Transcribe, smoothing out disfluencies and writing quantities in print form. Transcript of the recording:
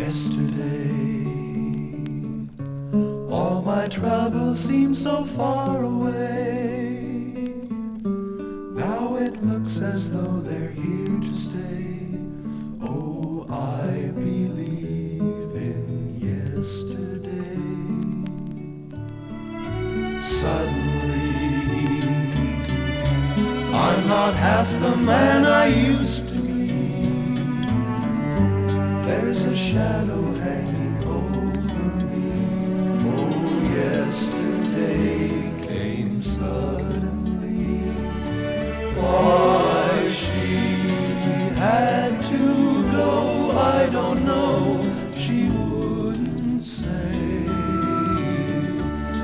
Yesterday, all my troubles seem so far away. Now it looks as though they're here to stay. Oh, I believe in yesterday. Suddenly, I'm not half the man I used to be. There's a shadow hanging over me. Oh, yesterday